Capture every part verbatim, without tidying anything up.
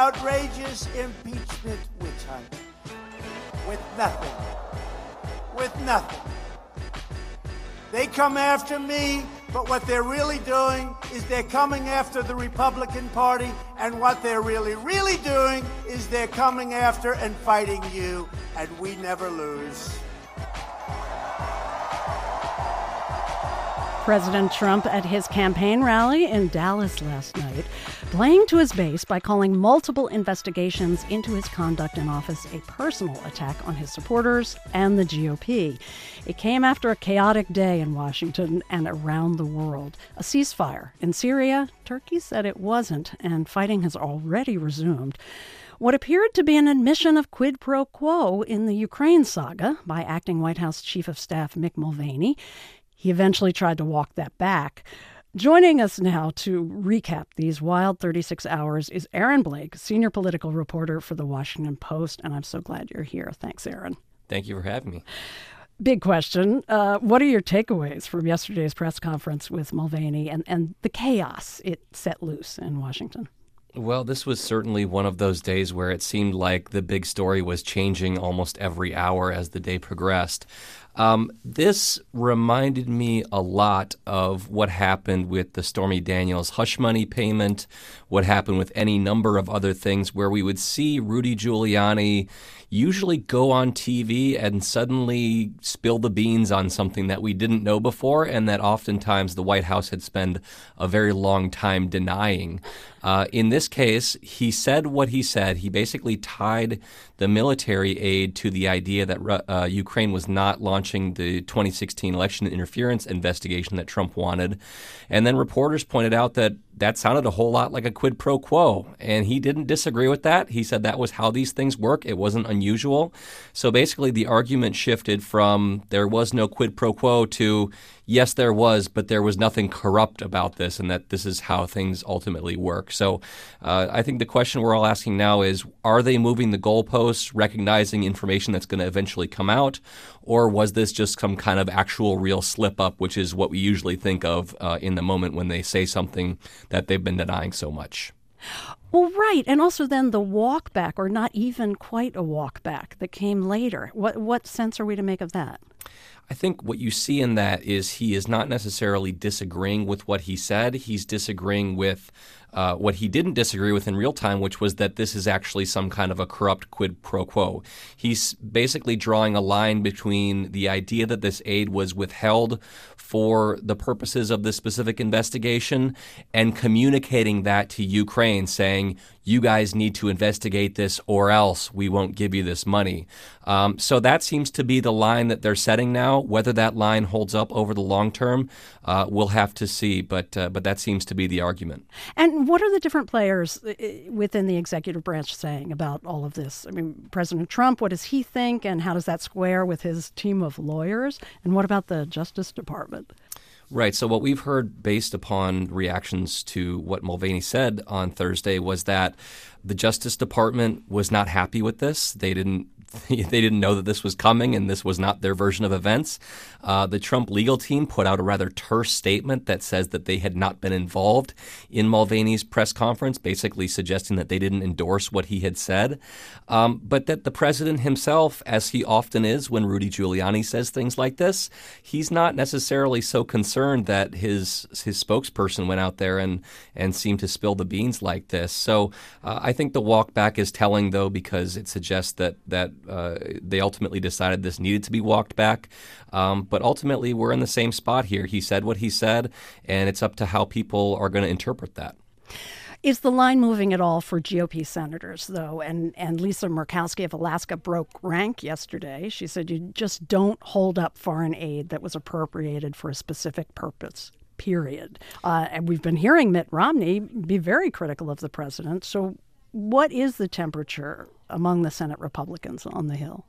outrageous impeachment witch hunt with nothing. With nothing. They come after me, but what they're really doing is they're coming after the Republican Party, and what they're really, really doing is they're coming after and fighting you, and we never lose. President Trump at his campaign rally in Dallas last night, playing to his base by calling multiple investigations into his conduct in office a personal attack on his supporters and the G O P. It came after a chaotic day in Washington and around the world. A ceasefire in Syria, Turkey said it wasn't, and fighting has already resumed. What appeared to be an admission of quid pro quo in the Ukraine saga by acting White House Chief of Staff Mick Mulvaney. He eventually tried to walk that back. Joining us now to recap these wild thirty-six hours is Aaron Blake, senior political reporter for The Washington Post, and I'm so glad you're here. Thanks, Aaron. Thank you for having me. Big question. Uh, what are your takeaways from yesterday's press conference with Mulvaney and, and the chaos it set loose in Washington? Well, this was certainly one of those days where it seemed like the big story was changing almost every hour as the day progressed. Um, this reminded me a lot of what happened with the Stormy Daniels hush money payment, what happened with any number of other things where we would see Rudy Giuliani usually go on T V and suddenly spill the beans on something that we didn't know before and that oftentimes the White House had spent a very long time denying. Uh, in this case, he said what he said. He basically tied the military aid to the idea that uh, Ukraine was not launching the twenty sixteen election interference investigation that Trump wanted. And then reporters pointed out that that sounded a whole lot like a quid pro quo. And he didn't disagree with that. He said that was how these things work. It wasn't unusual. So basically the argument shifted from there was no quid pro quo to yes, there was, but there was nothing corrupt about this and that this is how things ultimately work. So uh, I think the question we're all asking now is, are they moving the goalposts, recognizing information that's going to eventually come out, or was this just some kind of actual real slip-up, which is what we usually think of uh, in the moment when they say something that they've been denying so much? Well, right. And also then the walk back, or not even quite a walk back, that came later. What what sense are we to make of that? I think what you see in that is he is not necessarily disagreeing with what he said. He's disagreeing with uh, what he didn't disagree with in real time, which was that this is actually some kind of a corrupt quid pro quo. He's basically drawing a line between the idea that this aid was withheld for the purposes of this specific investigation and communicating that to Ukraine, saying, you guys need to investigate this or else we won't give you this money. Um, so that seems to be the line that they're setting now. Whether that line holds up over the long term, uh, we'll have to see. But uh, but that seems to be the argument. And what are the different players within the executive branch saying about all of this? I mean, President Trump, what does he think, and how does that square with his team of lawyers? And what about the Justice Department? Right. So what we've heard based upon reactions to what Mulvaney said on Thursday was that the Justice Department was not happy with this. They didn't They didn't know that this was coming and this was not their version of events. Uh, the Trump legal team put out a rather terse statement that says that they had not been involved in Mulvaney's press conference, basically suggesting that they didn't endorse what he had said, um, but that the president himself, as he often is when Rudy Giuliani says things like this, he's not necessarily so concerned that his his spokesperson went out there and, and seemed to spill the beans like this. So uh, I think the walk back is telling, though, because it suggests that that Uh, they ultimately decided this needed to be walked back. Um, but ultimately, we're in the same spot here. He said what he said, and it's up to how people are going to interpret that. Is the line moving at all for G O P senators, though? And, and Lisa Murkowski of Alaska broke rank yesterday. She said you just don't hold up foreign aid that was appropriated for a specific purpose, period. Uh, and we've been hearing Mitt Romney be very critical of the president. So what is the temperature among the Senate Republicans on the Hill?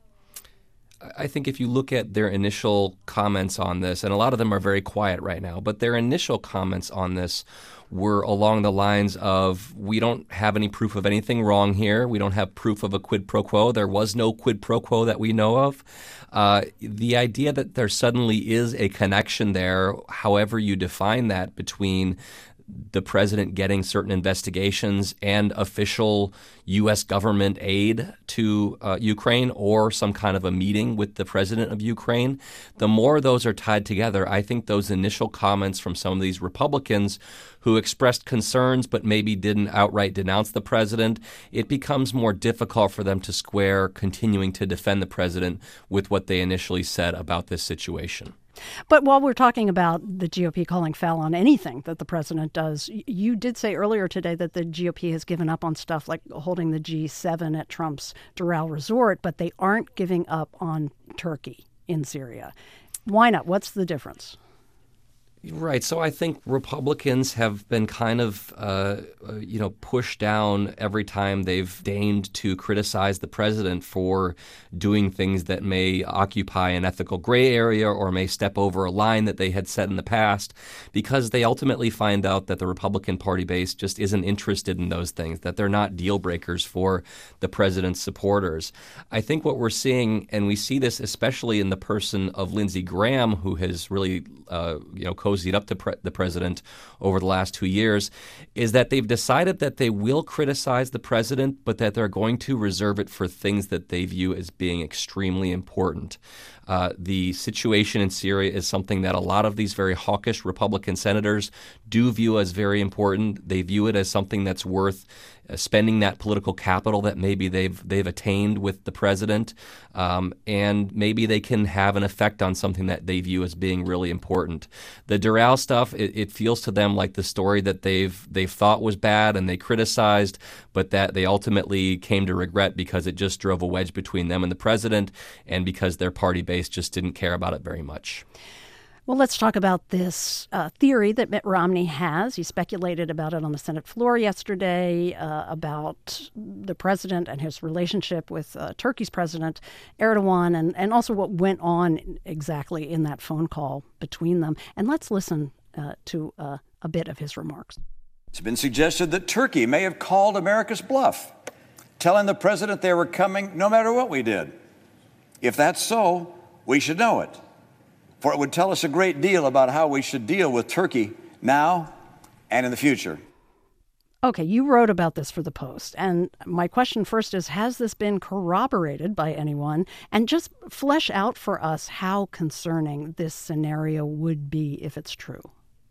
I think if you look at their initial comments on this, and a lot of them are very quiet right now, but their initial comments on this were along the lines of, we don't have any proof of anything wrong here. We don't have proof of a quid pro quo. There was no quid pro quo that we know of. Uh, the idea that there suddenly is a connection there, however you define that, between the president getting certain investigations and official U S government aid to uh, Ukraine or some kind of a meeting with the president of Ukraine, the more those are tied together, I think those initial comments from some of these Republicans who expressed concerns but maybe didn't outright denounce the president, it becomes more difficult for them to square continuing to defend the president with what they initially said about this situation. But while we're talking about the G O P calling foul on anything that the president does, you did say earlier today that the G O P has given up on stuff like holding the G seven at Trump's Doral Resort, but they aren't giving up on Turkey in Syria. Why not? What's the difference? Right. So I think Republicans have been kind of, uh, you know, pushed down every time they've deigned to criticize the president for doing things that may occupy an ethical gray area or may step over a line that they had set in the past, because they ultimately find out that the Republican Party base just isn't interested in those things, that they're not deal breakers for the president's supporters. I think what we're seeing, and we see this especially in the person of Lindsey Graham, who has really, uh, you know, cozied up to pre- the president over the last two years, is that they've decided that they will criticize the president, but that they're going to reserve it for things that they view as being extremely important. Uh, the situation in Syria is something that a lot of these very hawkish Republican senators do view as very important. They view it as something that's worth uh, spending that political capital that maybe they've they've attained with the president, um, and maybe they can have an effect on something that they view as being really important. The Doral stuff, it, it feels to them like the story that they've they've thought was bad and they criticized, but that they ultimately came to regret because it just drove a wedge between them and the president, and because their party base just didn't care about it very much. Well, let's talk about this uh, theory that Mitt Romney has. He speculated about it on the Senate floor yesterday, uh, about the president and his relationship with uh, Turkey's president, Erdogan, and, and also what went on exactly in that phone call between them. And let's listen uh, to uh, a bit of his remarks. It's been suggested that Turkey may have called America's bluff, telling the president they were coming no matter what we did. If that's so, we should know it, for it would tell us a great deal about how we should deal with Turkey now and in the future. Okay, you wrote about this for the Post, and my question first is, has this been corroborated by anyone? And just flesh out for us how concerning this scenario would be if it's true.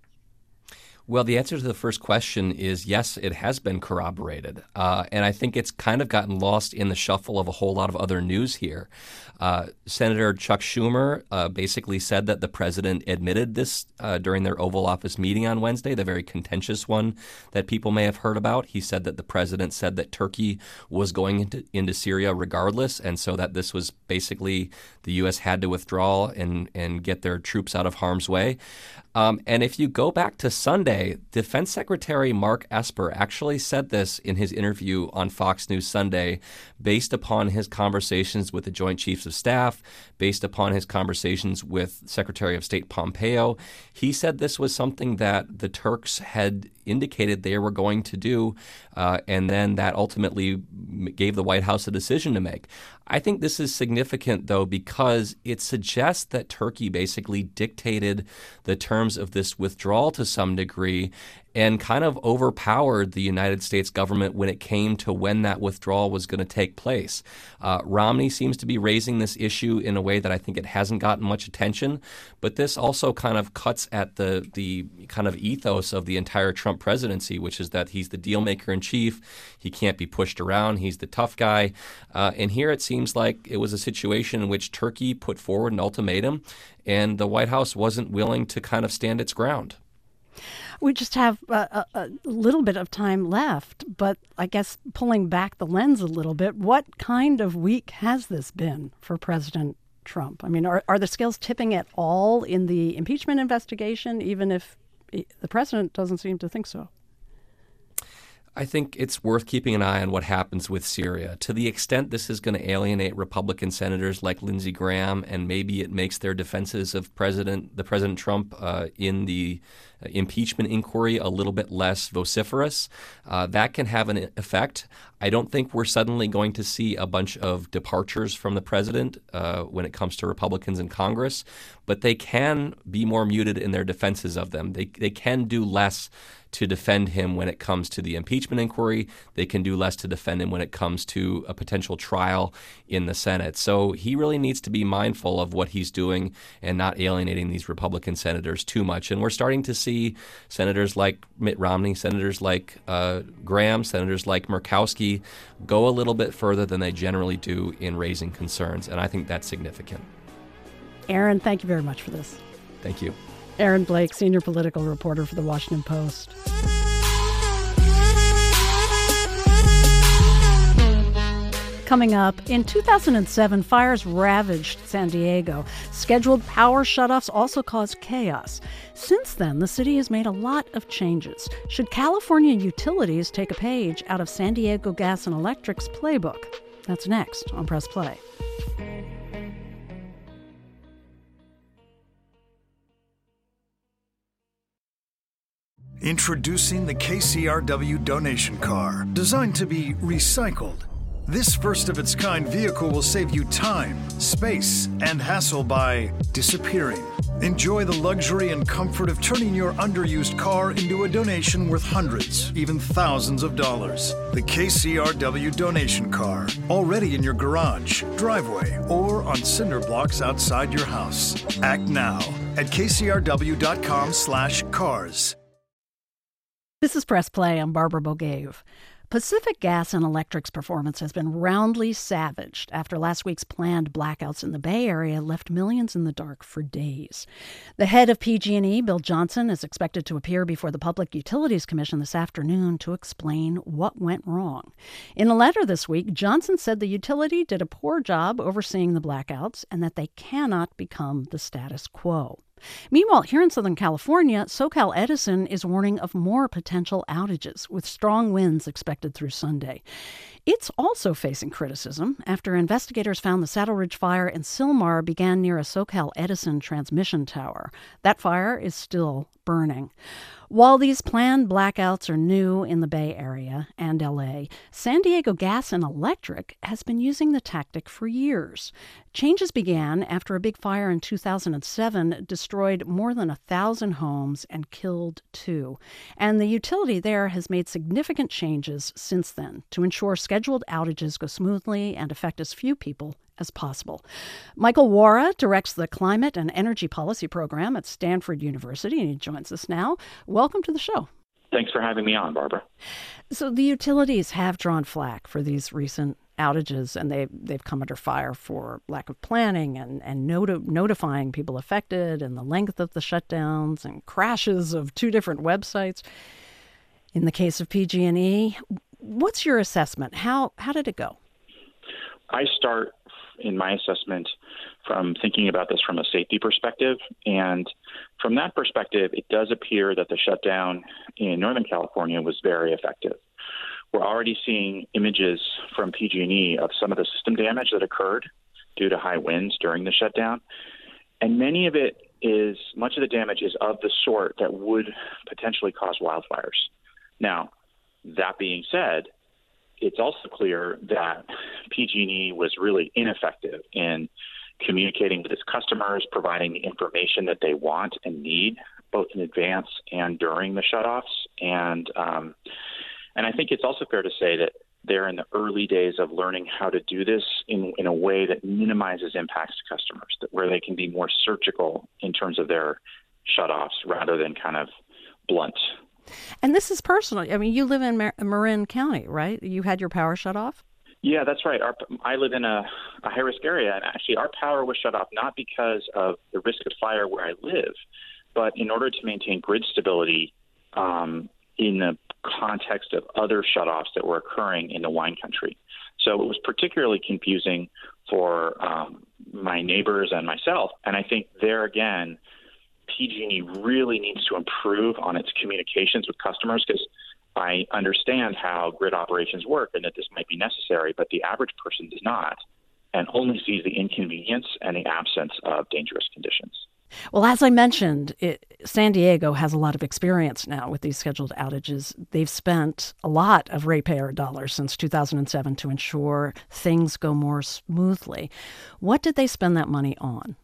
Well, the answer to the first question is yes, it has been corroborated. Uh, and I think it's kind of gotten lost in the shuffle of a whole lot of other news here. Uh, Senator Chuck Schumer uh, basically said that the president admitted this uh, during their Oval Office meeting on Wednesday, the very contentious one that people may have heard about. He said that the president said that Turkey was going into, into Syria regardless, and so that this was basically the U S had to withdraw and, and get their troops out of harm's way. Um, and if you go back to Sunday, Defense Secretary Mark Esper actually said this in his interview on Fox News Sunday, based upon his conversations with the Joint Chiefs of Staff, based upon his conversations with Secretary of State Pompeo. He said this was something that the Turks had indicated they were going to do, uh, and then that ultimately gave the White House a decision to make. I think this is significant, though, because it suggests that Turkey basically dictated the terms of this withdrawal to some degree and kind of overpowered the United States government when it came to when that withdrawal was going to take place. Uh, Romney seems to be raising this issue in a way that I think it hasn't gotten much attention, but this also kind of cuts at the the kind of ethos of the entire Trump presidency, which is that he's the deal maker in chief. He can't be pushed around. He's the tough guy. Uh, and here it seems like it was a situation in which Turkey put forward an ultimatum, and the White House wasn't willing to kind of stand its ground. We just have a, a, a little bit of time left, but I guess pulling back the lens a little bit, what kind of week has this been for President Trump? I mean, are, are the scales tipping at all in the impeachment investigation, even if the president doesn't seem to think so? I think it's worth keeping an eye on what happens with Syria. To the extent this is going to alienate Republican senators like Lindsey Graham, and maybe it makes their defenses of President the President Trump uh, in the impeachment inquiry a little bit less vociferous, uh, that can have an effect. I don't think we're suddenly going to see a bunch of departures from the president uh, when it comes to Republicans in Congress, but they can be more muted in their defenses of them. They they can do less to defend him when it comes to the impeachment inquiry. They can do less to defend him when it comes to a potential trial in the Senate. So he really needs to be mindful of what he's doing and not alienating these Republican senators too much. And we're starting to see senators like Mitt Romney, senators like uh, Graham, senators like Murkowski go a little bit further than they generally do in raising concerns. And I think that's significant. Aaron, thank you very much for this. Thank you. Aaron Blake, senior political reporter for The Washington Post. Coming up, in two thousand seven, fires ravaged San Diego. Scheduled power shutoffs also caused chaos. Since then, the city has made a lot of changes. Should California utilities take a page out of San Diego Gas and Electric's playbook? That's next on Press Play. Introducing the K C R W donation car, designed to be recycled. This first-of-its-kind vehicle will save you time, space, and hassle by disappearing. Enjoy the luxury and comfort of turning your underused car into a donation worth hundreds, even thousands of dollars. The K C R W donation car, already in your garage, driveway, or on cinder blocks outside your house. Act now at kcrw.com slash cars. This is Press Play. I'm Barbara Bogave. Pacific Gas and Electric's performance has been roundly savaged after last week's planned blackouts in the Bay Area left millions in the dark for days. The head of P G and E, Bill Johnson, is expected to appear before the Public Utilities Commission this afternoon to explain what went wrong. In a letter this week, Johnson said the utility did a poor job overseeing the blackouts and that they cannot become the status quo. Meanwhile, here in Southern California, SoCal Edison is warning of more potential outages, with strong winds expected through Sunday. It's also facing criticism after investigators found the Saddle Ridge fire in Sylmar began near a SoCal Edison transmission tower. That fire is still burning. While these planned blackouts are new in the Bay Area and L A, San Diego Gas and Electric has been using the tactic for years. Changes began after a big fire in two thousand seven destroyed more than a thousand homes and killed two. And the utility there has made significant changes since then to ensure scheduled outages go smoothly and affect as few people as possible. Michael Wara directs the Climate and Energy Policy Program at Stanford University, and he joins us now. Welcome to the show. Thanks for having me on, Barbara. So the utilities have drawn flack for these recent outages, and they've, they've come under fire for lack of planning and, and noti- notifying people affected, and the length of the shutdowns and crashes of two different websites. In the case of P G and E, what's your assessment? How how did it go? I start in my assessment from thinking about this from a safety perspective. And from that perspective, it does appear that the shutdown in Northern California was very effective. We're already seeing images from P G and E of some of the system damage that occurred due to high winds during the shutdown. And many of it is, much of the damage is of the sort that would potentially cause wildfires. Now, that being said, it's also clear that P G and E was really ineffective in communicating with its customers, providing the information that they want and need, both in advance and during the shutoffs. And um, and I think it's also fair to say that they're in the early days of learning how to do this in, in a way that minimizes impacts to customers, that where they can be more surgical in terms of their shutoffs rather than kind of blunt. And this is personal. I mean, you live in Mar- Marin County, right? You had your power shut off? Yeah, that's right. Our, I live in a, a high-risk area, and actually our power was shut off not because of the risk of fire where I live, but in order to maintain grid stability um, in the context of other shutoffs that were occurring in the wine country. So it was particularly confusing for um, my neighbors and myself, and I think there again, P G and E really needs to improve on its communications with customers, because I understand how grid operations work and that this might be necessary, but the average person does not and only sees the inconvenience and the absence of dangerous conditions. Well, as I mentioned, it, San Diego has a lot of experience now with these scheduled outages. They've spent a lot of ratepayer dollars since two thousand seven to ensure things go more smoothly. What did they spend that money on?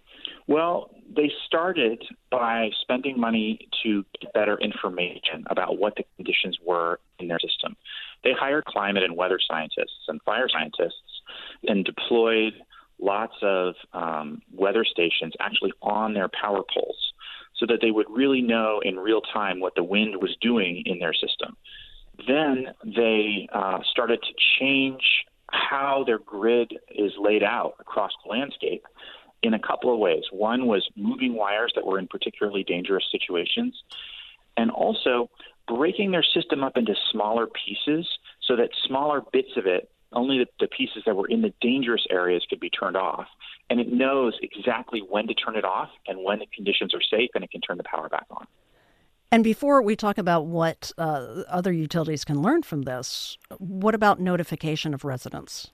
Well, they started by spending money to get better information about what the conditions were in their system. They hired climate and weather scientists and fire scientists and deployed lots of um, weather stations actually on their power poles so that they would really know in real time what the wind was doing in their system. Then they uh, started to change how their grid is laid out across the landscape in a couple of ways. One was moving wires that were in particularly dangerous situations, and also breaking their system up into smaller pieces so that smaller bits of it, only the, the pieces that were in the dangerous areas, could be turned off. And it knows exactly when to turn it off and when the conditions are safe, and it can turn the power back on. And before we talk about what uh, other utilities can learn from this, what about notification of residents?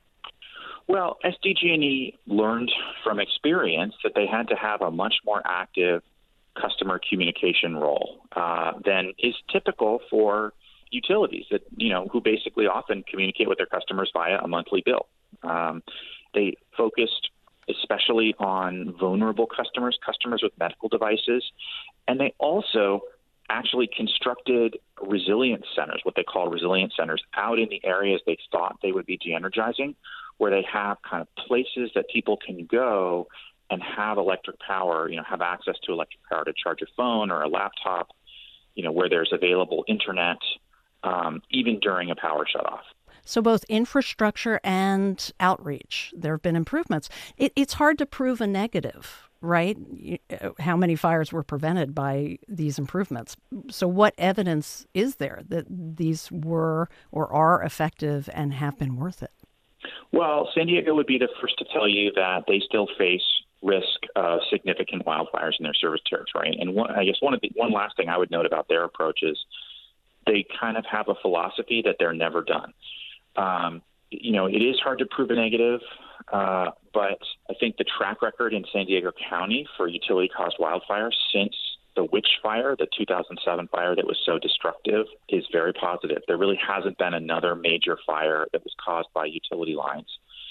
Well, S D G and E learned from experience that they had to have a much more active customer communication role uh, than is typical for utilities that, you know, who basically often communicate with their customers via a monthly bill. Um, they focused especially on vulnerable customers, customers with medical devices, and they also actually constructed resilience centers, what they call resilience centers, out in the areas they thought they would be de-energizing, where they have kind of places that people can go and have electric power, you know, have access to electric power to charge a phone or a laptop, you know, where there's available internet, um, even during a power shutoff. So both infrastructure and outreach, there have been improvements. It, it's hard to prove a negative, right? How many fires were prevented by these improvements? So what evidence is there that these were or are effective and have been worth it? Well, San Diego would be the first to tell you that they still face risk of significant wildfires in their service territory. And one, I guess one of the one last thing I would note about their approach is they kind of have a philosophy that they're never done. Um, you know, it is hard to prove a negative, uh, but I think the track record in San Diego County for utility-caused wildfires since the Witch Fire, the two thousand seven fire that was so destructive, is very positive. There really hasn't been another major fire that was caused by utility lines.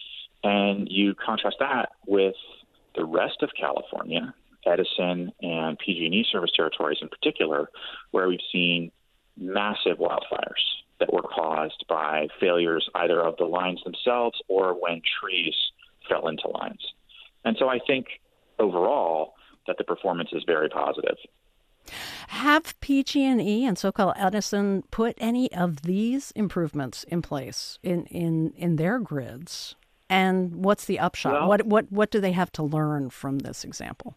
And you contrast that with the rest of California, Edison and P G and E service territories in particular, where we've seen massive wildfires that were caused by failures either of the lines themselves or when trees fell into lines. And so I think overall that the performance is very positive. Have P G and E and SoCal Edison put any of these improvements in place in, in, in their grids? And what's the upshot? Well, what what what do they have to learn from this example?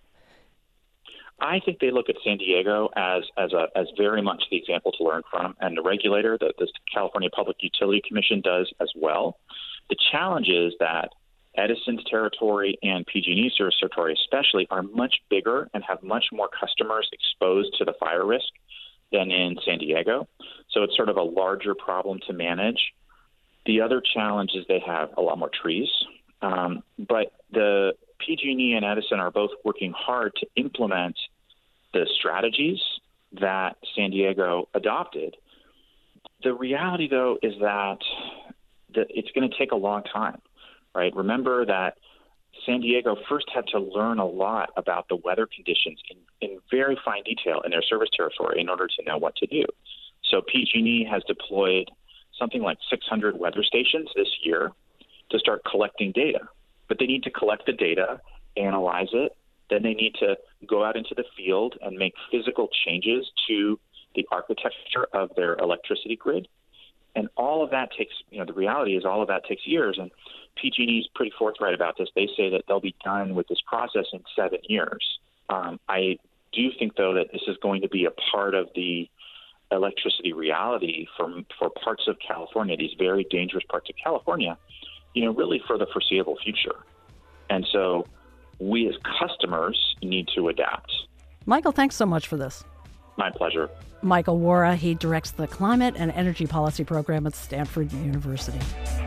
I think they look at San Diego as as a as very much the example to learn from, and the regulator, the, the California Public Utility Commission, does as well. The challenge is that Edison's territory and P G and E service territory especially are much bigger and have much more customers exposed to the fire risk than in San Diego. So it's sort of a larger problem to manage. The other challenge is they have a lot more trees, um, but the P G and E and Edison are both working hard to implement the strategies that San Diego adopted. The reality, though, is that that it's going to take a long time, right? Remember that San Diego first had to learn a lot about the weather conditions in, in very fine detail in their service territory in order to know what to do. So P G and E has deployed something like six hundred weather stations this year to start collecting data. But they need to collect the data, analyze it, then they need to go out into the field and make physical changes to the architecture of their electricity grid. And all of that takes, you know, the reality is all of that takes years. And P G and E is pretty forthright about this. They say that they'll be done with this process in seven years. Um, I do think, though, that this is going to be a part of the electricity reality for, for parts of California, these very dangerous parts of California, you know, really for the foreseeable future. And so we as customers need to adapt. Michael, thanks so much for this. My pleasure. Michael Wara, he directs the Climate and Energy Policy Program at Stanford University.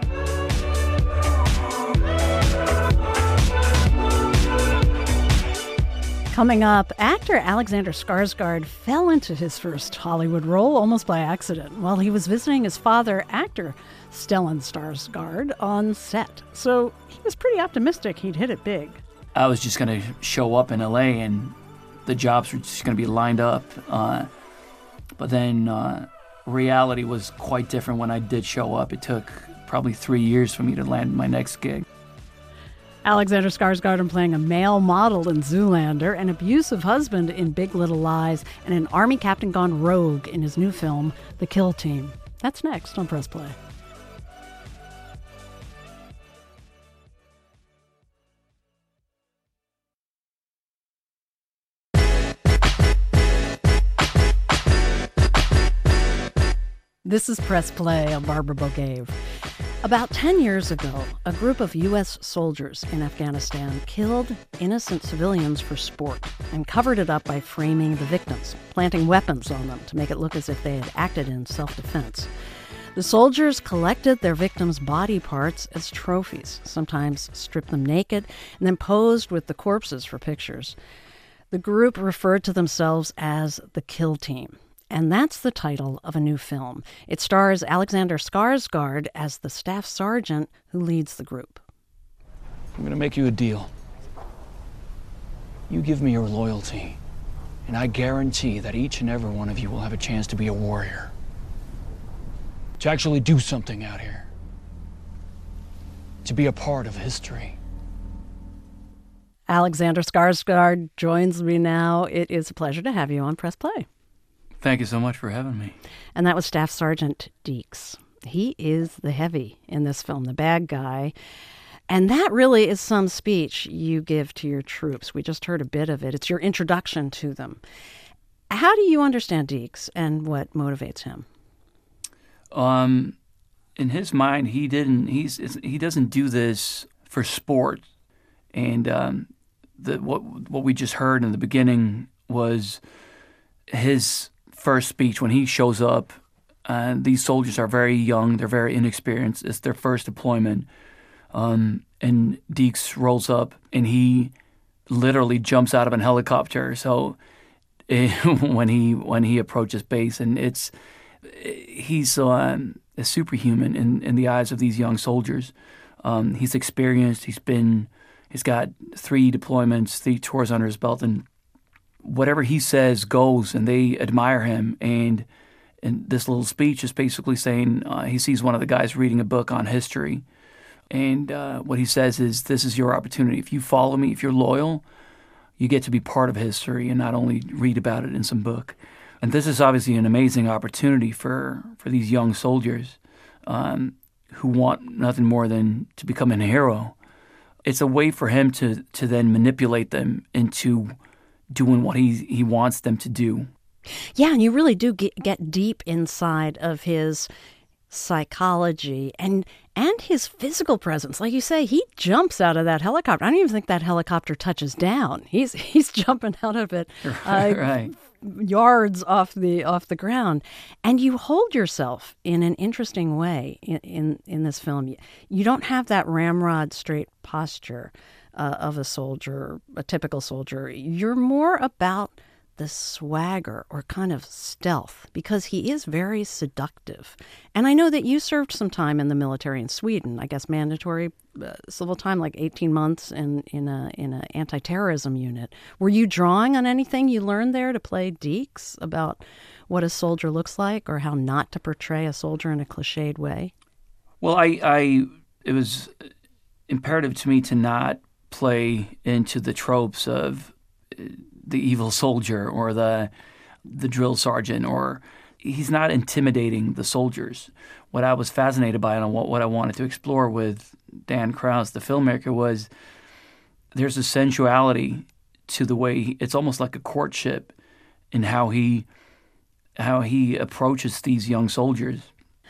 Coming up, actor Alexander Skarsgård fell into his first Hollywood role almost by accident while he was visiting his father, actor Stellan Skarsgård, on set. So he was pretty optimistic he'd hit it big. I was just going to show up in L A and the jobs were just going to be lined up. Uh, but then uh, reality was quite different when I did show up. It took probably three years for me to land my next gig. Alexander Skarsgård playing a male model in Zoolander, an abusive husband in Big Little Lies, and an army captain gone rogue in his new film, The Kill Team. That's next on Press Play. This is Press Play. I'm Barbara Bogave. About ten years ago, a group of U S soldiers in Afghanistan killed innocent civilians for sport and covered it up by framing the victims, planting weapons on them to make it look as if they had acted in self-defense. The soldiers collected their victims' body parts as trophies, sometimes stripped them naked, and then posed with the corpses for pictures. The group referred to themselves as the Kill Team. And that's the title of a new film. It stars Alexander Skarsgård as the staff sergeant who leads the group. I'm going to make you a deal. You give me your loyalty, and I guarantee that each and every one of you will have a chance to be a warrior. To actually do something out here. To be a part of history. Alexander Skarsgård joins me now. It is a pleasure to have you on Press Play. Thank you so much for having me. And that was Staff Sergeant Deeks. He is the heavy in this film, the bad guy. And that really is some speech you give to your troops. We just heard a bit of it. It's your introduction to them. How do you understand Deeks and what motivates him? Um, in his mind, he didn't. He's he doesn't do this for sport. And um, the what what we just heard in the beginning was his first speech when he shows up. Uh, these soldiers are very young. They're very inexperienced. It's their first deployment. Um, and Deeks rolls up, and he literally jumps out of a helicopter. So it, when he when he approaches base, and it's he's um, a superhuman in, in the eyes of these young soldiers. Um, he's experienced. He's been. He's got three deployments, three tours under his belt, and whatever he says goes, and they admire him. And and this little speech is basically saying uh, he sees one of the guys reading a book on history, and uh, what he says is, "This is your opportunity. If you follow me, if you're loyal, you get to be part of history and not only read about it in some book." And this is obviously an amazing opportunity for for these young soldiers um, who want nothing more than to become a hero. It's a way for him to to then manipulate them into doing what he he wants them to do. Yeah, and you really do get, get deep inside of his psychology and and his physical presence. Like you say, he jumps out of that helicopter. I don't even think that helicopter touches down. He's he's jumping out of it uh, right. yards off the off the ground. And you hold yourself in an interesting way in in, in this film. You don't have that ramrod straight posture Uh, of a soldier, a typical soldier. You're more about the swagger or kind of stealth because he is very seductive. And I know that you served some time in the military in Sweden, I guess mandatory uh, civil time, like eighteen months in, in a in an anti-terrorism unit. Were you drawing on anything you learned there to play Deeks about what a soldier looks like or how not to portray a soldier in a cliched way? Well, I, I it was imperative to me to not play into the tropes of the evil soldier or the the drill sergeant, or he's not intimidating the soldiers. What I was fascinated by and what, what I wanted to explore with Dan Krause, the filmmaker, was there's a sensuality to the way he, it's almost like a courtship in how he how he approaches these young soldiers.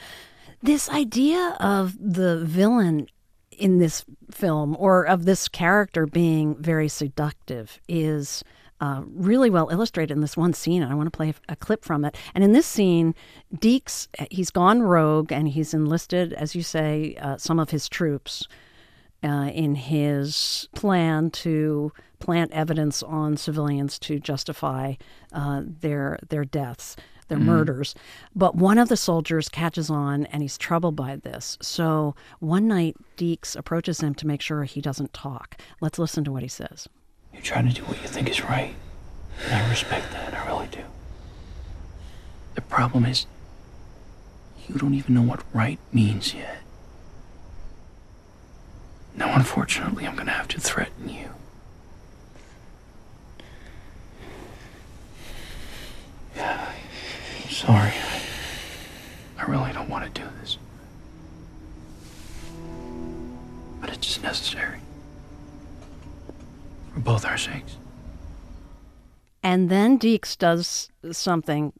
This idea of the villain in this film, or of this character being very seductive, is uh, really well illustrated in this one scene. And I want to play a clip from it. And in this scene, Deeks, he's gone rogue, and he's enlisted, as you say, uh, some of his troops uh, in his plan to plant evidence on civilians to justify uh, their their deaths. They're Mhm. murders. But one of the soldiers catches on, and he's troubled by this. So one night, Deeks approaches him to make sure he doesn't talk. Let's listen to what he says. You try to do what you think is right, and I respect that, I really do. The problem is, you don't even know what right means yet. Now, unfortunately, I'm gonna have to threaten you. Yeah, I'm sorry. I, I really don't want to do this. But it's just necessary. For both our sakes. And then Deeks does something,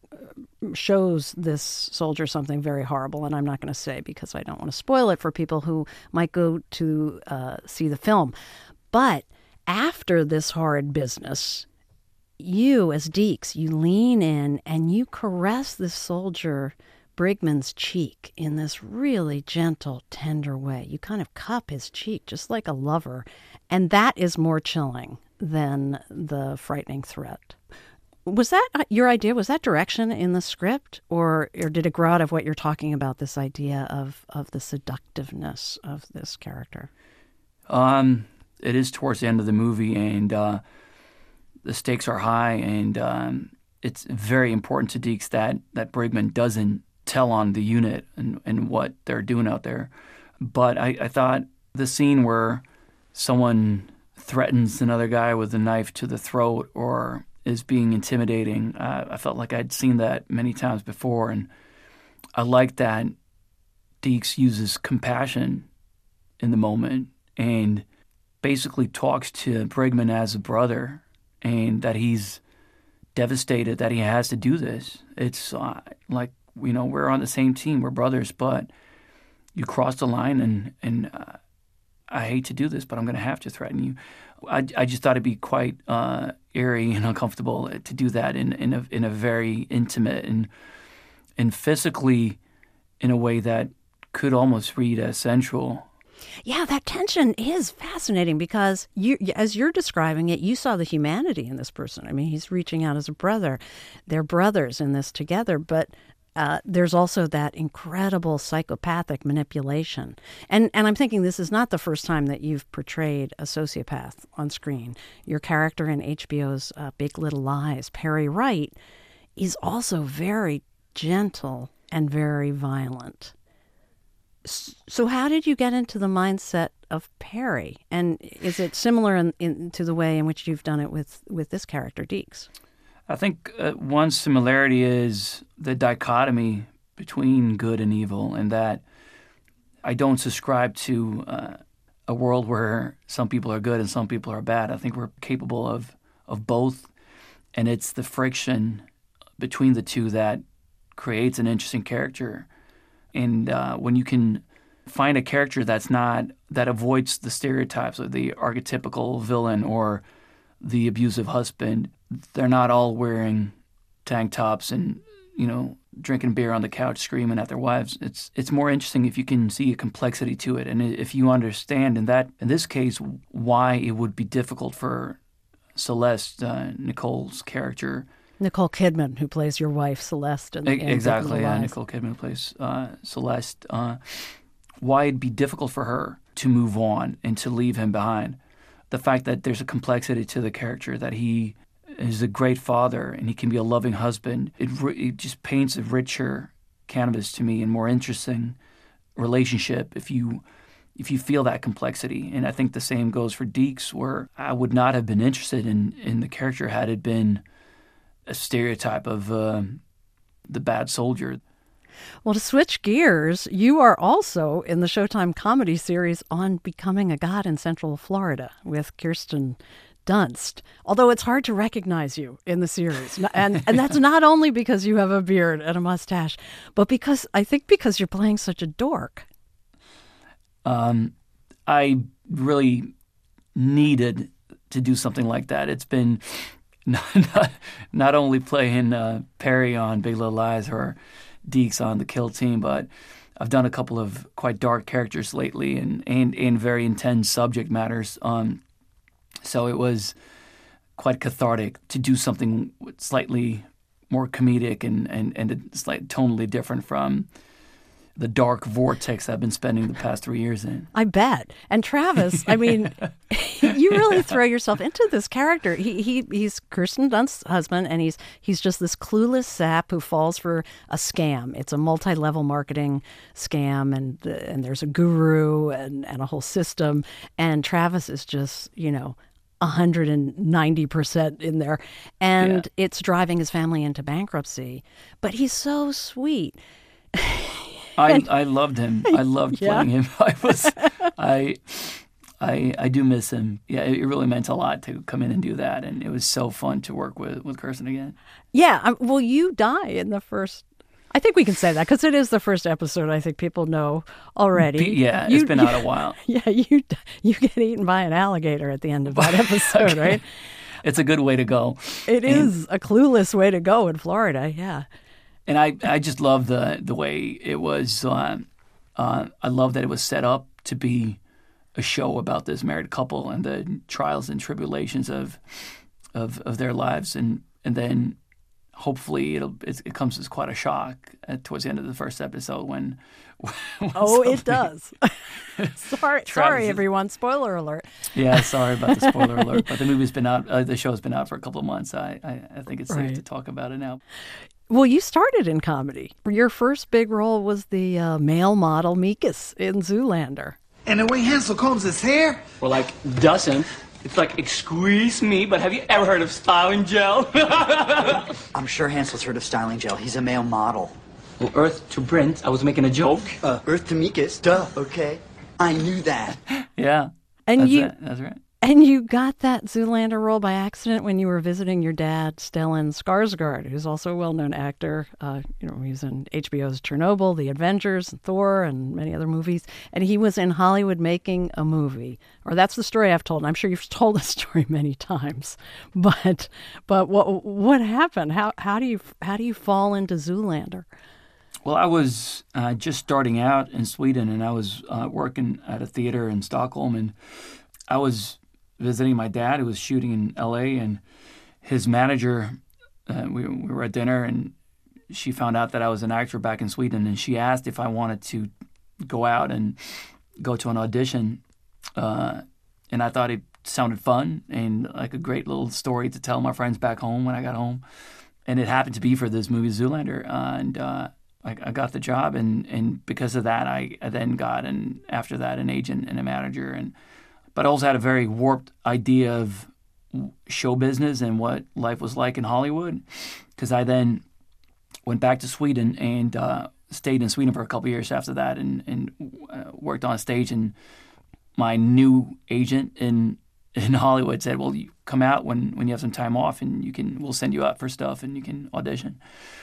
shows this soldier something very horrible, and I'm not going to say because I don't want to spoil it for people who might go to uh, see the film. But after this horrid business, you, as Deeks, you lean in and you caress this soldier Brigman's cheek in this really gentle, tender way. You kind of cup his cheek just like a lover, and that is more chilling than the frightening threat. Was that your idea? Was that direction in the script, or, or did it grow out of what you're talking about, this idea of, of the seductiveness of this character? Um, it is towards the end of the movie, and uh, the stakes are high, and um, it's very important to Deeks that, that Brigman doesn't tell on the unit and, and what they're doing out there. But I, I thought the scene where someone threatens another guy with a knife to the throat or is being intimidating, uh, I felt like I'd seen that many times before, and I like that Deeks uses compassion in the moment and basically talks to Brigman as a brother, and that he's devastated that he has to do this. It's uh, like, you know, we're on the same team, we're brothers, but you crossed the line, and and uh, I hate to do this, but I'm going to have to threaten you. I, I just thought it'd be quite uh, eerie and uncomfortable to do that in in a in a very intimate and and physically in a way that could almost read as sensual. Yeah, that tension is fascinating because you, as you're describing it, you saw the humanity in this person. I mean, he's reaching out as a brother. They're brothers in this together, but uh, there's also that incredible psychopathic manipulation. And and I'm thinking this is not the first time that you've portrayed a sociopath on screen. Your character in H B O's uh, Big Little Lies, Perry Wright, is also very gentle and very violent. So how did you get into the mindset of Perry? And is it similar in, in, to the way in which you've done it with, with this character, Deeks? I think uh, one similarity is the dichotomy between good and evil, and that I don't subscribe to uh, a world where some people are good and some people are bad. I think we're capable of, of both, and it's the friction between the two that creates an interesting character. And uh, when you can find a character that's not, that avoids the stereotypes of the archetypical villain or the abusive husband, they're not all wearing tank tops and, you know, drinking beer on the couch, screaming at their wives. It's it's more interesting if you can see a complexity to it, and if you understand in that, in this case, why it would be difficult for Celeste, uh, Nicole's character. Nicole Kidman, who plays your wife, Celeste. In, in exactly, yeah, Lies. Nicole Kidman plays uh, Celeste. Uh, why it'd be difficult for her to move on and to leave him behind. The fact that there's a complexity to the character, that he is a great father and he can be a loving husband, it, it just paints a richer canvas to me and more interesting relationship if you if you feel that complexity. And I think the same goes for Deeks, where I would not have been interested in, in the character had it been a stereotype of uh, the bad soldier. Well, to switch gears, you are also in the Showtime comedy series On Becoming a God in Central Florida with Kirsten Dunst, although it's hard to recognize you in the series. And and that's not only because you have a beard and a mustache, but because I think because you're playing such a dork. Um, I really needed to do something like that. It's been not, not, not only playing uh, Perry on Big Little Lies or Deeks on The Kill Team, but I've done a couple of quite dark characters lately and, and, and very intense subject matters. Um, so it was quite cathartic to do something slightly more comedic and, and, and it's like totally different from the dark vortex I've been spending the past three years in. I bet. And Travis, I mean, you really throw yourself into this character. He he he's Kirsten Dunst's husband, and he's he's just this clueless sap who falls for a scam. It's a multi-level marketing scam, and the, and there's a guru and, and a whole system. And Travis is just, you know, one hundred ninety percent in there. And yeah. it's driving his family into bankruptcy. But he's so sweet. I I loved him. I loved yeah. playing him. I was, I, I I do miss him. Yeah, it really meant a lot to come in and do that, and it was so fun to work with with Kirsten again. Yeah, um, well, you die in the first. I think we can say that because it is the first episode. I think people know already. Be, yeah, you, it's been you, out a while. Yeah, you you get eaten by an alligator at the end of that episode, okay. right? It's a good way to go. It and, is a clueless way to go in Florida. Yeah. And I, I just love the the way it was. Uh, uh, I love that it was set up to be a show about this married couple and the trials and tribulations of of, of their lives, and and then hopefully it'll it, it comes as quite a shock at, towards the end of the first episode when. when oh, it does. sorry, Travis sorry, is, everyone. Spoiler alert. Yeah, sorry about the spoiler alert. But the movie's been out. Uh, the show's been out for a couple of months. I I, I think it's safe right. to talk about it now. Well, you started in comedy. Your first big role was the uh, male model Meekus in Zoolander. And the way Hansel combs his hair? Well, like, doesn't. It's like, excuse me, but have you ever heard of styling gel? I'm sure Hansel's heard of styling gel. He's a male model. Well, Earth to Brent, I was making a joke. Uh, Earth to Meekus, duh, okay. I knew that. Yeah, and that's you, it. That's right. And you got that Zoolander role by accident when you were visiting your dad, Stellan Skarsgård, who's also a well-known actor. Uh, you know, he's in H B O's Chernobyl, The Avengers, Thor, and many other movies. And he was in Hollywood making a movie. Or that's the story I've told. And I'm sure you've told the story many times. But but what what happened? How how do you how do you fall into Zoolander? Well, I was uh, just starting out in Sweden, and I was uh, working at a theater in Stockholm, and I was visiting my dad, who was shooting in L A, and his manager, uh, we, we were at dinner, and she found out that I was an actor back in Sweden, and she asked if I wanted to go out and go to an audition, uh, and I thought it sounded fun and like a great little story to tell my friends back home when I got home, and it happened to be for this movie Zoolander, uh, and uh, I, I got the job, and, and because of that, I, I then got, and after that, an agent and a manager, and but I also had a very warped idea of show business and what life was like in Hollywood, because I then went back to Sweden and uh, stayed in Sweden for a couple of years after that, and, and uh, worked on stage. And my new agent in in Hollywood said, "Well, you come out when, when you have some time off, and you can we'll send you out for stuff, and you can audition."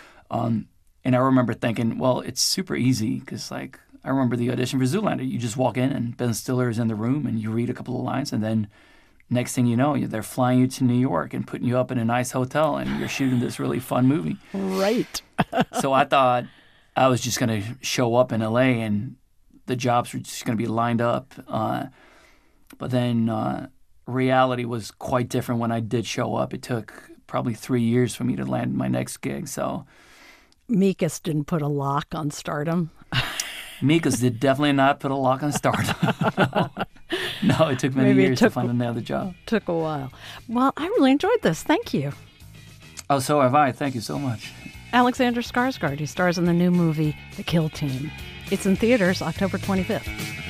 Um, and I remember thinking, "Well, it's super easy because like." I remember the audition for Zoolander. You just walk in, and Ben Stiller is in the room, and you read a couple of lines, and then next thing you know, they're flying you to New York and putting you up in a nice hotel, and you're shooting this really fun movie. Right. So I thought I was just going to show up in L A, and the jobs were just going to be lined up. Uh, but then uh, reality was quite different when I did show up. It took probably three years for me to land my next gig. So Meekus didn't put a lock on stardom. Meekus did definitely not put a lock on stardom. no. no, it took many Maybe years took, to find another job. Took a while. Well, I really enjoyed this. Thank you. Oh, so have I. Thank you so much. Alexander Skarsgård, he stars in the new movie, The Kill Team. It's in theaters October twenty-fifth.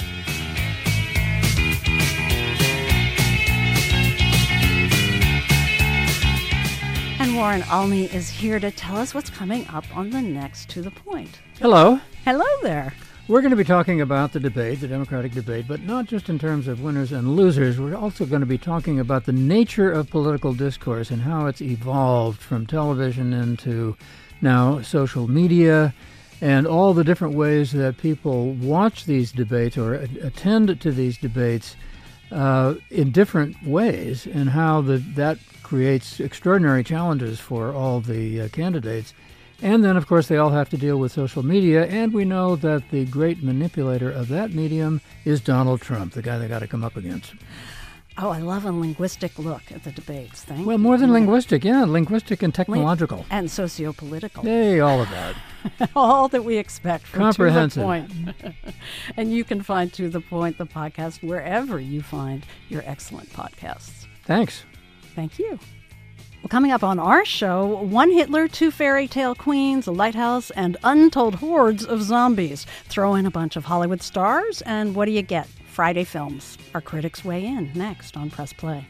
And Warren Alney is here to tell us what's coming up on the next To The Point. Hello. Hello there. We're going to be talking about the debate, the Democratic debate, but not just in terms of winners and losers. We're also going to be talking about the nature of political discourse and how it's evolved from television into now social media and all the different ways that people watch these debates or attend to these debates uh, in different ways, and how the, that creates extraordinary challenges for all the uh, candidates. And then, of course, they all have to deal with social media, and we know that the great manipulator of that medium is Donald Trump, the guy they got to come up against. Oh, I love a linguistic look at the debates. Thank Well, you. more than linguistic, yeah, linguistic and technological. And sociopolitical. Hey, all of that. All that we expect from Comprehensive. To the Point. And you can find To the Point, the podcast, wherever you find your excellent podcasts. Thanks. Thank you. Well, coming up on our show, One Hitler, Two Fairy Tale Queens, A Lighthouse, and Untold Hordes of Zombies. Throw in a bunch of Hollywood stars, and what do you get? Friday Films. Our critics weigh in next on Press Play.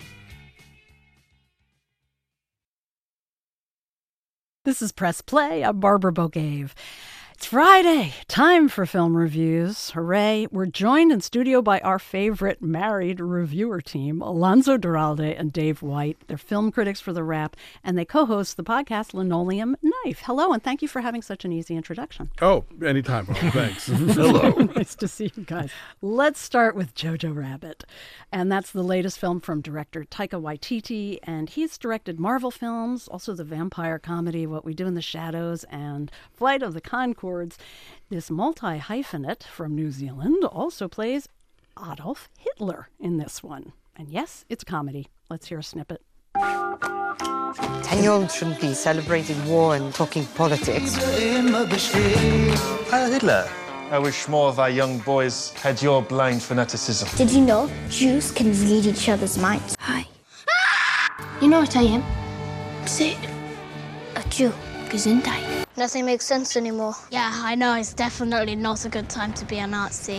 This is Press Play. I'm Barbara Bogave. It's Friday, time for film reviews. Hooray. We're joined in studio by our favorite married reviewer team, Alonso Duralde and Dave White. They're film critics for The Wrap, and they co-host the podcast Linoleum Knife. Hello, and thank you for having such an easy introduction. Oh, anytime. Oh, thanks. Hello. Nice to see you guys. Let's start with Jojo Rabbit. And that's the latest film from director Taika Waititi, and he's directed Marvel films, also the vampire comedy What We Do in the Shadows and Flight of the Conchords. This multi-hyphenate from New Zealand also plays Adolf Hitler in this one. And yes, it's comedy. Let's hear a snippet. Ten-year-olds shouldn't be celebrating war and talking politics. Heil Hitler. I wish more of our young boys had your blind fanaticism. Did you know Jews can read each other's minds? Hi. You know what I am? Say it. A Jew. Gesundheit. Nothing makes sense anymore. Yeah, I know. It's definitely not a good time to be a Nazi.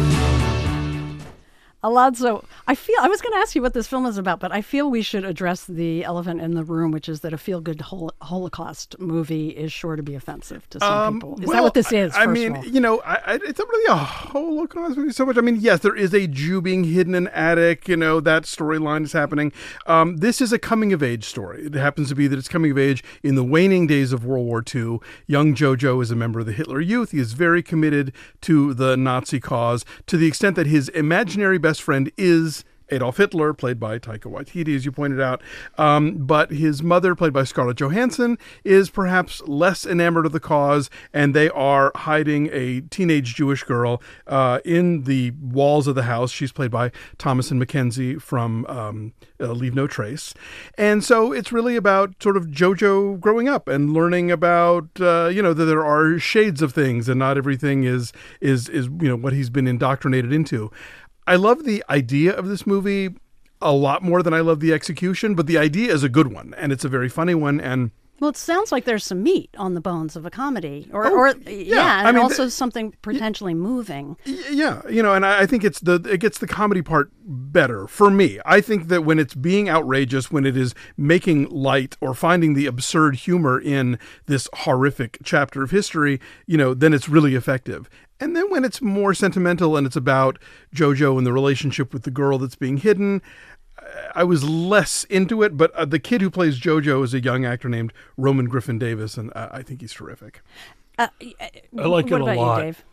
Alonso, I feel I was going to ask you what this film is about, but I feel we should address the elephant in the room, which is that a feel-good hol- Holocaust movie is sure to be offensive to some Um, people. Is well, that what this is? I, I first mean, of all? you know, I, I, it's not really a Holocaust movie so much. I mean, yes, there is a Jew being hidden in an attic. You know, that storyline is happening. Um, this is a coming-of-age story. It happens to be that it's coming of age in the waning days of World War Two. Young Jojo is a member of the Hitler Youth. He is very committed to the Nazi cause, to the extent that his imaginary best friend is Adolf Hitler, played by Taika Waititi, as you pointed out. Um, but his mother, played by Scarlett Johansson, is perhaps less enamored of the cause, and they are hiding a teenage Jewish girl uh, in the walls of the house. She's played by Thomasin McKenzie from um, uh, Leave No Trace. And so it's really about sort of Jojo growing up and learning about, uh, you know, that there are shades of things and not everything is, is, is, you know, what he's been indoctrinated into. I love the idea of this movie a lot more than I love the execution, but the idea is a good one, and it's a very funny one. And Well, it sounds like there's some meat on the bones of a comedy, or, Oh, or yeah. yeah, and I mean, also the- something potentially moving. yeah, you know, and I I think it's the it gets the comedy part better for me. I think that when it's being outrageous, when it is making light or finding the absurd humor in this horrific chapter of history, you know, then it's really effective. And then when it's more sentimental and it's about Jojo and the relationship with the girl that's being hidden, I was less into it. But uh, the kid who plays Jojo is a young actor named Roman Griffin Davis, and uh, I think he's terrific. Uh, I like what it a about lot. you, Dave?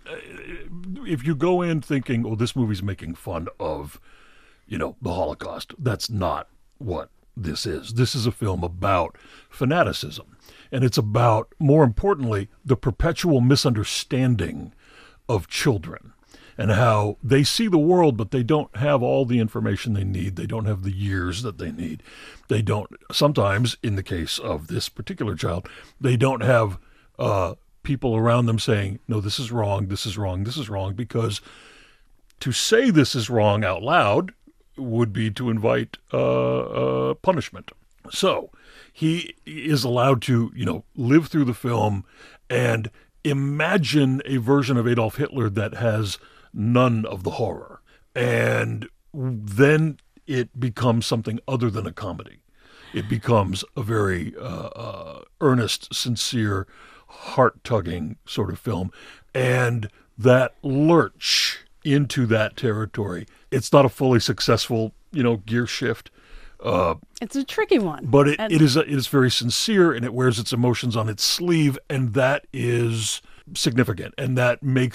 If you go in thinking, oh, this movie's making fun of, you know, the Holocaust, that's not what this is. This is a film about fanaticism. And it's about, more importantly, the perpetual misunderstanding of children and how they see the world, but they don't have all the information they need. They don't have the years that they need. They don't, sometimes, in the case of this particular child, they don't have uh, people around them saying, no, this is wrong, this is wrong, this is wrong, because to say this is wrong out loud would be to invite uh, uh, punishment. So he is allowed to, you know, live through the film and imagine a version of Adolf Hitler that has none of the horror. And then it becomes something other than a comedy. It becomes a very uh, uh, earnest, sincere, heart-tugging sort of film. And that lurch into that territory, it's not a fully successful, you know, gear shift. Uh, It's a tricky one. but it, And- it is a, it is very sincere, and it wears its emotions on its sleeve, and that is significant, and that makes it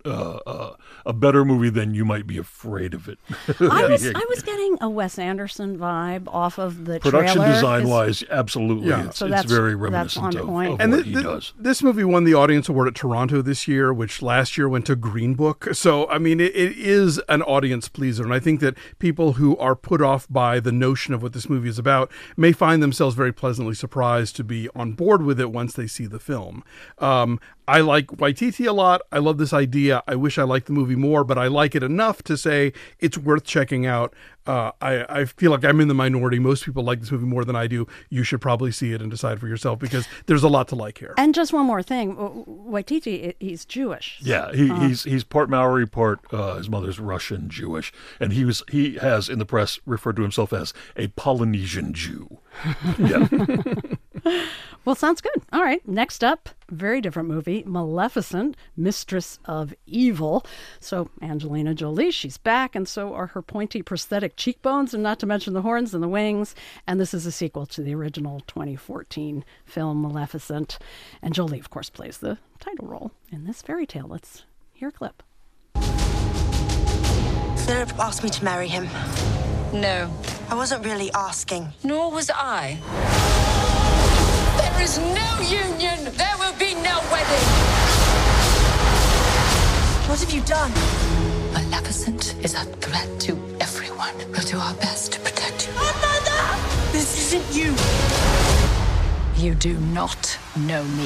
uh, uh, a better movie than you might be afraid of it. I was I was getting a Wes Anderson vibe off of the Production trailer. design It's- wise, absolutely, Yeah. it's, So it's that's- very that's reminiscent on of, point. of And what thi- he thi- does. this movie won the Audience Award at Toronto this year, which last year went to Green Book. So, I mean, it, it is an audience pleaser. And I think that people who are put off by the notion of what this movie is about may find themselves very pleasantly surprised to be on board with it once they see the film. Um, I like Waititi a lot. I love this idea. I wish I liked the movie more, but I like it enough to say it's worth checking out. Uh, I, I feel like I'm in the minority. Most people like this movie more than I do. You should probably see it and decide for yourself because there's a lot to like here. And just one more thing, Waititi, i- he's Jewish. Yeah, he, Uh, he's he's part Maori, part uh, his mother's Russian Jewish, and he was he has in the press referred to himself as a Polynesian Jew. Yeah. Well, sounds good. All right. Next up, very different movie, Maleficent, Mistress of Evil. So Angelina Jolie, she's back, and so are her pointy prosthetic cheekbones, and not to mention the horns and the wings. And this is a sequel to the original twenty fourteen film Maleficent. And Jolie, of course, plays the title role in this fairy tale. Let's hear a clip. Philip asked me to marry him. No. I wasn't really asking. Nor was I. There is no union. There will be no wedding. What have you done? Maleficent is a threat to everyone. We'll do our best to protect you. Oh, Mother! This isn't you. You do not know me.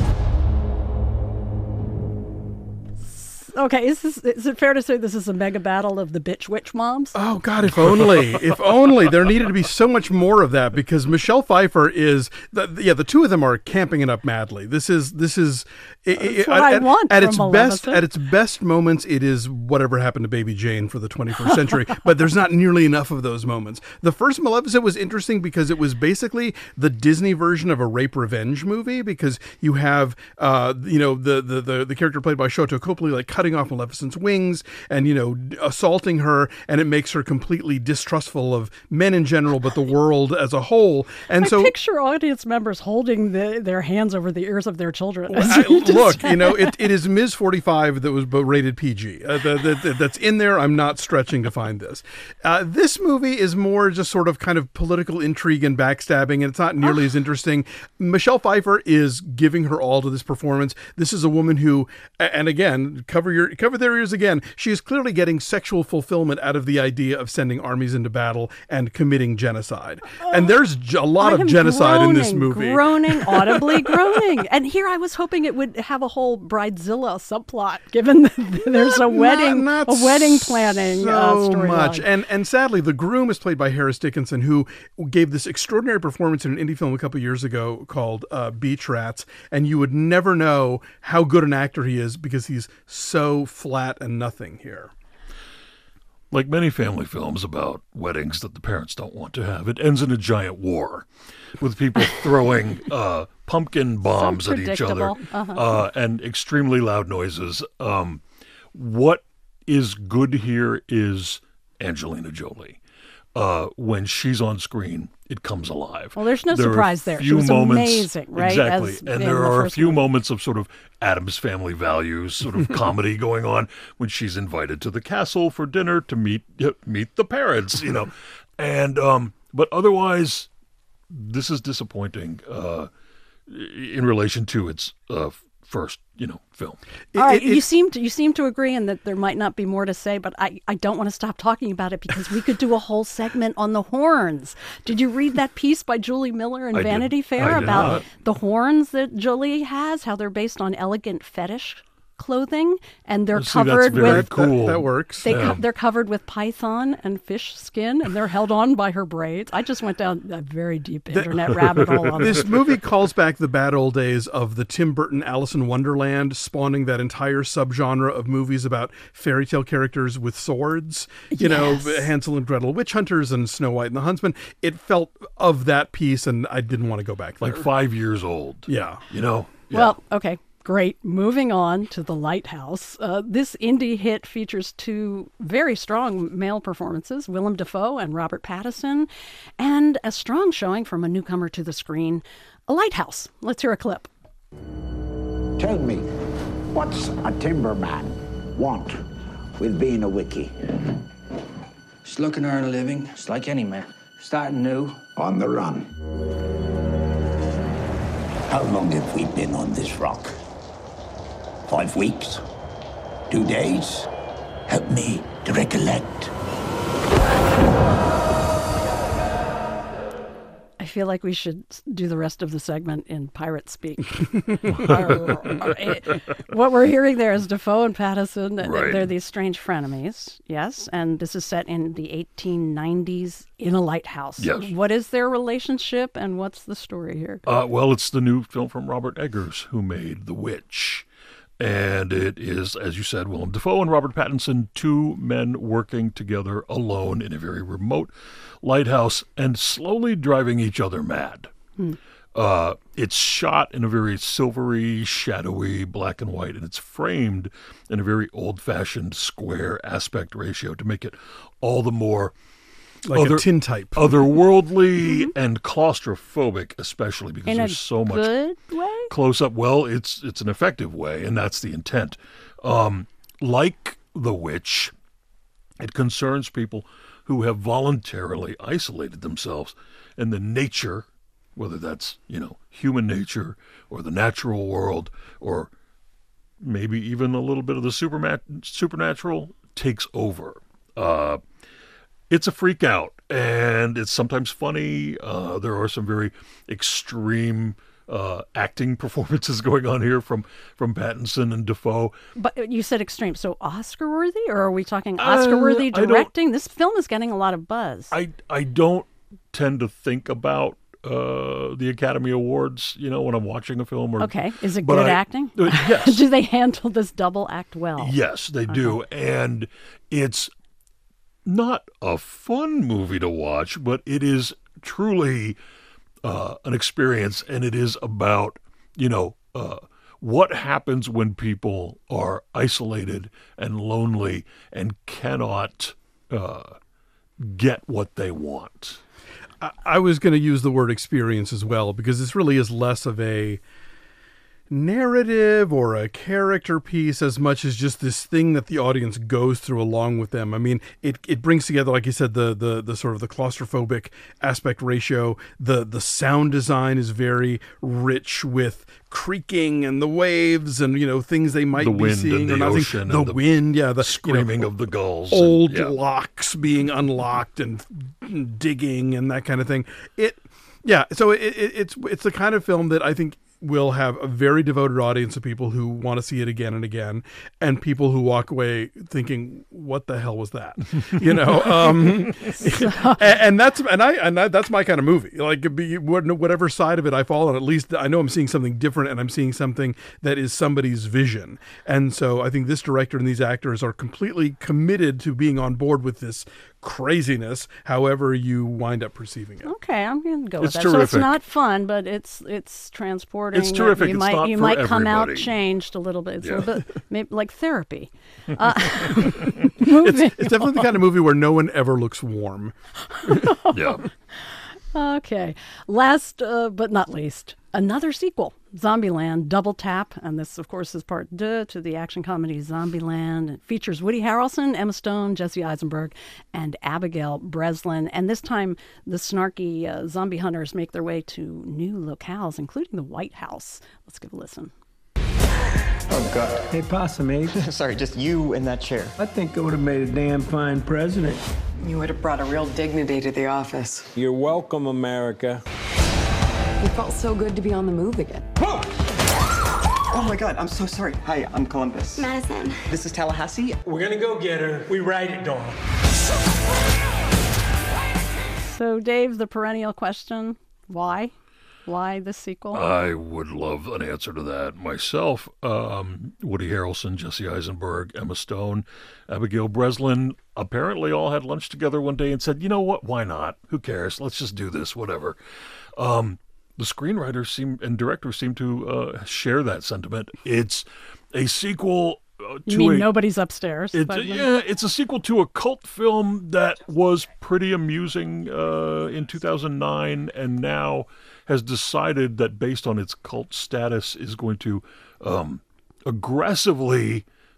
Okay, is this, is it fair to say this is a mega battle of the bitch witch moms? Oh, God, if only. If only. There needed to be so much more of that because Michelle Pfeiffer is, the, yeah, the two of them are camping it up madly. This is, this is, it, That's it, what at, I want at from its Maleficent. best, at its best moments, it is whatever happened to Baby Jane for the twenty-first century, but there's not nearly enough of those moments. The first Maleficent was interesting because it was basically the Disney version of a rape revenge movie because you have, uh, you know, the, the, the, the character played by Shoto Copley, like cutting off Maleficent's wings and, you know, assaulting her, and it makes her completely distrustful of men in general, but the world as a whole. And I so picture audience members holding the, their hands over the ears of their children. Well, I, look, you know, it, it is Miz forty-five that was rated P G. Uh, the, the, the, that's in there. I'm not stretching to find this. Uh, this movie is more just sort of kind of political intrigue and backstabbing, and it's not nearly as interesting. Michelle Pfeiffer is giving her all to this performance. This is a woman who, and again, cover your cover their ears again. She is clearly getting sexual fulfillment out of the idea of sending armies into battle and committing genocide. And there's j- a lot I of am genocide groaning, in this movie. Groaning, audibly groaning. And here I was hoping it would have a whole Bridezilla subplot, given that there's a wedding, not a wedding planning so uh, storyline. much. And and sadly, the groom is played by Harris Dickinson, who gave this extraordinary performance in an indie film a couple years ago called uh, Beach Rats. And you would never know how good an actor he is because he's so flat and nothing here. Like many family films about weddings that the parents don't want to have, it ends in a giant war with people throwing uh, pumpkin bombs So at each other predictable. Uh-huh. uh, and extremely loud noises. Um, what is good here is Angelina Jolie. Uh, when she's on screen, it comes alive. Well, there's no There are surprise there. She few was moments- amazing, right? Exactly. As And in there the are a first few one. moments of sort of Addams Family Values, sort of comedy going on when she's invited to the castle for dinner to meet meet the parents, you know. And um, but otherwise, this is disappointing uh, in relation to its uh, first, you know, film. All right, you seem to you seem to agree, and that there might not be more to say, but I, I don't want to stop talking about it because we could do a whole segment on the horns. Did you read that piece by Julie Miller in I did- Vanity Fair I did about not. the horns that Jolie has, how they're based on elegant fetish clothing, and they're See, that's covered very with cool. That, that works. They Yeah. co- they're covered with python and fish skin, and they're held on by her braids. I just went down a very deep internet rabbit hole on This this. movie calls back the bad old days of the Tim Burton Alice in Wonderland, spawning that entire subgenre of movies about fairy tale characters with swords. You Yes. know, Hansel and Gretel, Witch Hunters, and Snow White and the Huntsman. It felt of that piece, and I didn't want to go back there. Like five years old. Yeah. You know? Yeah. Well, okay. Great. Moving on to The Lighthouse. Uh, this indie hit features two very strong male performances, Willem Dafoe and Robert Pattinson, and a strong showing from a newcomer to the screen, A Lighthouse. Let's hear a clip. Tell me, what's a timberman? want with being a wickie? Just looking to earn a living, just like any man. Starting new. On the run. How long have we been on this rock? Five weeks? Two days? Help me to recollect. I feel like we should do the rest of the segment in pirate speak. What we're hearing there is Dafoe and Pattinson. Right. They're these strange frenemies, yes, and this is set in the eighteen nineties in a lighthouse. Yes. What is their relationship, and what's the story here? Uh, well, it's the new film from Robert Eggers, who made The Witch. And it is, as you said, Willem Dafoe and Robert Pattinson, two men working together alone in a very remote lighthouse and slowly driving each other mad. Hmm. Uh, it's shot in a very silvery, shadowy black and white, and it's framed in a very old-fashioned square aspect ratio to make it all the more like other, a tintype, otherworldly and claustrophobic, especially because in there's a so much good way? close up. Well, it's it's an effective way, and that's the intent. Um, like The Witch, it concerns people who have voluntarily isolated themselves, and the nature, whether that's, you know, human nature or the natural world or maybe even a little bit of the supermat- supernatural, takes over. Uh, it's a freak out, and it's sometimes funny. Uh, there are some very extreme uh, acting performances going on here from, from Pattinson and Dafoe. But you said extreme, so Oscar-worthy, or are we talking Oscar-worthy Uh, I don't- directing? This film is getting a lot of buzz. I, I don't tend to think about uh, the Academy Awards, you know, when I'm watching a film. Or, Okay, is it but good I- acting? Uh, yes. Do they handle this double act well? Yes, they do. And it's not a fun movie to watch, but it is truly uh, an experience, and it is about, you know, uh, what happens when people are isolated and lonely and cannot uh, get what they want. I, I was going to use the word experience as well, because this really is less of a narrative or a character piece as much as just this thing that the audience goes through along with them. I mean, it, it brings together, like you said, the, the the sort of the claustrophobic aspect ratio. The the sound design is very rich with creaking and the waves and, you know, things they might The be wind seeing and or the not seeing. ocean The and the wind, yeah, the screaming you know, of the gulls. old and, yeah. locks being unlocked and digging and that kind of thing. It, yeah. So it, it, it's it's the kind of film that I think will have a very devoted audience of people who want to see it again and again, and people who walk away thinking, "What the hell was that?" You know, um, and, and that's and I and I, that's my kind of movie. Like, be, whatever side of it I fall on, at least I know I'm seeing something different, and I'm seeing something that is somebody's vision. And so I think this director and these actors are completely committed to being on board with this craziness, however you wind up perceiving it. Okay, I'm going to go with It's that. So terrific. it's not fun, but it's it's transporting. It's terrific. You It's might not you for might come out everybody. changed a little bit. It's Yeah. a little bit maybe like therapy. Uh, It's, it's definitely the kind of movie where no one ever looks warm. Yeah. Okay. Last uh, but not least, another sequel, Zombieland Double Tap. And this, of course, is part deux to the action comedy Zombieland. It features Woody Harrelson, Emma Stone, Jesse Eisenberg, and Abigail Breslin. And this time, the snarky uh, zombie hunters make their way to new locales, including the White House. Let's give a listen. Oh, God. Hey, Possum Ape. Sorry, just you in that chair. I think I would have made a damn fine president. You would have brought a real dignity to the office. You're welcome, America. It felt so good to be on the move again. Oh my God, I'm so sorry. Hi, I'm Columbus. Madison. This is Tallahassee. We're gonna go get her. We ride it, dog. So, Dave, the perennial question, why? Why this sequel? I would love an answer to that myself. Um, Woody Harrelson, Jesse Eisenberg, Emma Stone, Abigail Breslin apparently all had lunch together one day and said, you know what, why not? Who cares? Let's just do this, whatever. Um, the screenwriters seem and directors seem to uh, share that sentiment. It's a sequel uh, to You mean a, nobody's upstairs? It, but- yeah, it's a sequel to a cult film that was pretty amusing uh, in two thousand nine, and now has decided that based on its cult status is going to um, aggressively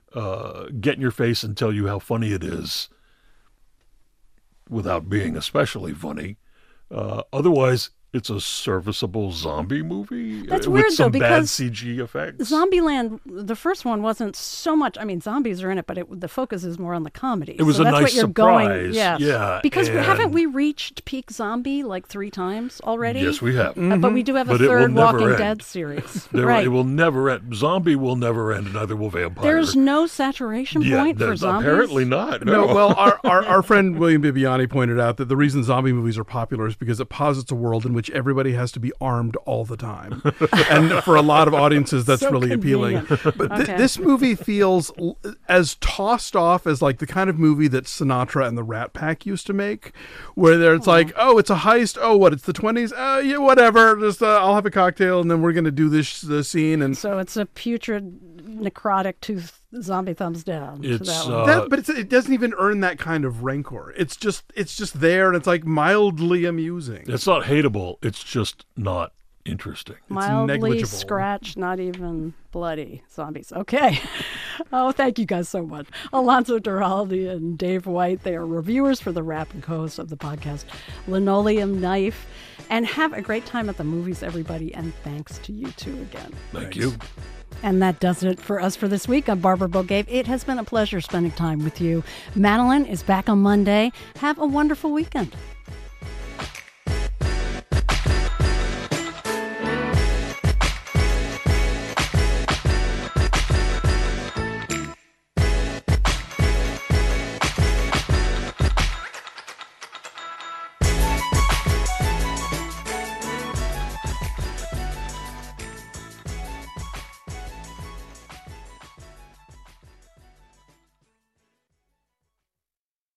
uh, get in your face and tell you how funny it is without being especially funny. Uh, otherwise, it's a serviceable zombie movie That's uh, weird, with some though, bad because C G effects. Zombieland, the first one wasn't so much. I mean, zombies are in it, but it, the focus is more on the comedy. It was so a that's nice what you're surprise. Going, yes. Yeah, because and- haven't we reached peak zombie like three times already? Yes, we have. Uh, but we do have a But it will third never Walking end. Dead series. There, right. It will never end. Zombie will never end, neither will vampire. There's no saturation Yeah, point for there's zombies? apparently not. No, No, well, our, our, our friend William Bibiani pointed out that the reason zombie movies are popular is because it posits a world in which everybody has to be armed all the time. And for a lot of audiences, that's So really convenient. appealing. But th- Okay. this movie feels l- as tossed off as like the kind of movie that Sinatra and the Rat Pack used to make, where there it's like, oh, it's a heist. Oh, what? It's the twenties. Uh, yeah, whatever. Just uh, I'll have a cocktail and then we're going to do this the scene. And So it's a putrid, necrotic tooth zombie thumbs down. to It's, that one. uh, That, but it's, it doesn't even earn that kind of rancor. It's just it's just there, and it's like mildly amusing. it's not hateable. It's just not interesting. Mildly negligible. scratched, not even bloody zombies. Okay. Oh, thank you guys so much. Alonso Duralde and Dave White. They are reviewers for the Wrap and co-hosts of the podcast Linoleum Knife. And have a great time at the movies, everybody. And thanks to you two again. Thank you. And that does it for us for this week. I'm Barbara Bogave. It has been a pleasure spending time with you. Madeline is back on Monday. Have a wonderful weekend.